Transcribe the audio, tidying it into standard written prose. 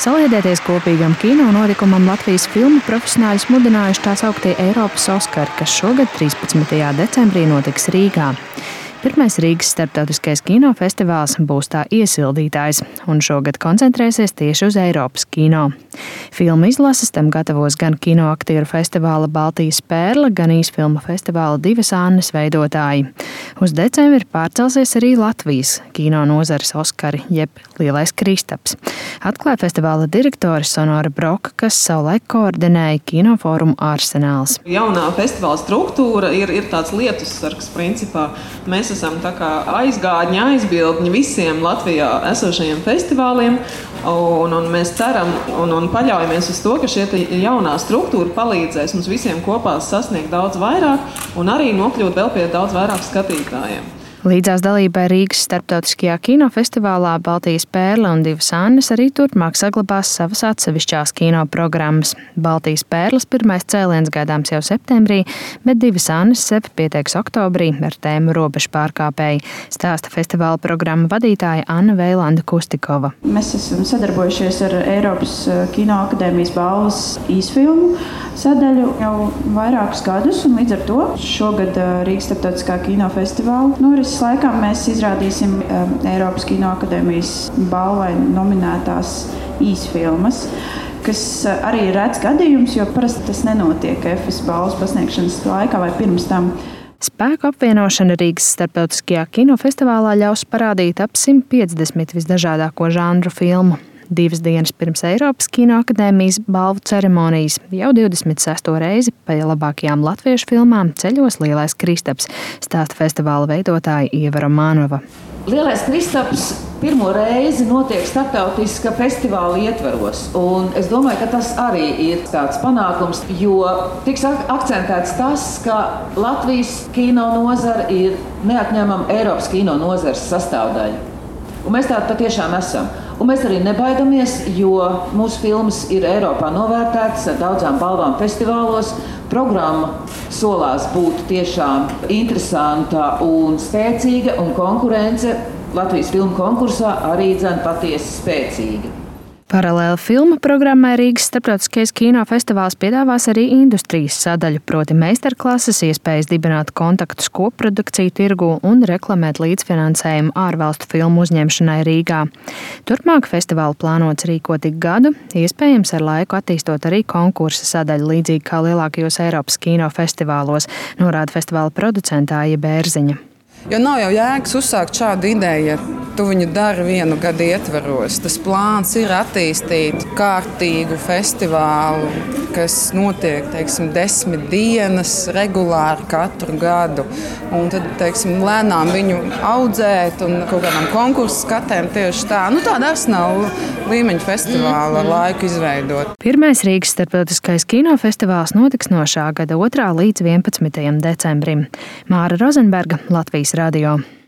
Saliedēties kopīgam kino notikumam Latvijas filmu profesionāļus mudinājuši tā sauktie Eiropas Oskari, kas šogad 13. decembrī notiks Rīgā. Pirmais Rīgas starptautiskais kinofestivāls būs tā iesildītājs, un šogad koncentrēsies tieši uz Eiropas kino. Filmu izlases tam gatavos gan kinoaktieru festivāla Baltijas pērle, gan īsfilmu festivāla Divas Annes veidotāji. Uz decembri pārcelsies arī Latvijas kino nozares Oskari, jeb Lielais Kristaps. Atklāja festivāla direktore Sonora Broka, kas savulaik koordinēja kinoforumu Arsenāls. Jaunā festivāla struktūra ir tāds lietussargs principā. Mēs esam tā kā aizgādņi, aizbildņi visiem Latvijā esošajiem festivāliem, un mēs ceram un paļaujamies uz to, ka šie jaunā struktūra palīdzēs mums visiem kopā sasniegt daudz vairāk un arī nokļūt vēl pie daudz vairāk skatītājiem. Līdzās dalībai Rīgas starptautiskajā kinofestivālā Baltijas pērle un Divas Annes arī turpmāk saglabās savas atsevišķās kinoprogrammas. Baltijas pērles pirmais cēliens gaidāms jau septembrī, bet Divas Annes sevi pieteiks oktobrī ar tēmu robežu pārkāpēji, stāsta festivāla programma vadītāja Anna Veilanda Kustikova. Mēs esam sadarbojušies ar Eiropas Kinoakadēmijas balvas īsfilmu sadaļu jau vairākus gadus, un līdz ar to šogad Rīgas starptautiskā kinofestivāla norises laikā mēs izrādīsim Eiropas Kinoakadēmijas balvai nominētās īsfilmas, kas arī ir rets gadījums, jo parasti tas nenotiek EFES balvas pasniegšanas laikā vai pirms tam. Spēku apvienošana Rīgas starptautiskajā kinofestivālā ļaus parādīt ap 150 visdažādāko žanru filmu. 2 dienas pirms Eiropas Kinoakadēmijas balvu ceremonijas jau 26. reizi pie labākajām latviešu filmām ceļos Lielais Kristaps, stāsta festivāla veidotāja Ieva Romanova. Lielais Kristaps pirmo reizi notiek starptautiska festivāla ietvaros, un es domāju, ka tas arī ir tāds panākums, jo tiks akcentēts tas, ka Latvijas kino nozara ir neatņemama Eiropas kino nozares sastāvdaļa. Un mēs tādi patiešām esam. Un mēs arī nebaidamies, jo mūsu filmas ir Eiropā novērtētas ar daudzām balvām festivālos. Programma solās būt tiešām interesanta un spēcīga, un konkurence Latvijas filmu konkursā arī patiesi spēcīga. Paralēli filmu programmai Rīgas starptautiskais kinofestivāls piedāvās arī industrijas sadaļu, proti meistarklases, iespējas dibināt kontaktus koprodukciju tirgū un reklamēt līdzfinansējumu ārvalstu filmu uzņemšanai Rīgā. Turpmāk festivālu plānots rīkot ik gadu, iespējams ar laiku attīstot arī konkursa sadaļu līdzīgi kā lielākajos Eiropas kinofestivālos, norāda festivāla producentā Aija Bērziņa. Jo nav jau jēgas uzsākt šādu ideju, ja tu viņu dari vienu gadu ietvaros. Tas plāns ir attīstīt kārtīgu festivālu, kas notiek, 10 dienas regulāri katru gadu. Un tad, lēnām viņu audzēt un kaut kādām konkursu skatēm tieši tā. Tāda Arsenāla līmeņa festivāla ar laiku izveidot. Pirmais Rīgas starptautiskais kinofestivāls notiks no šā gada 2. līdz 11. decembrim. Māra Rozenberga, Latvijas radio.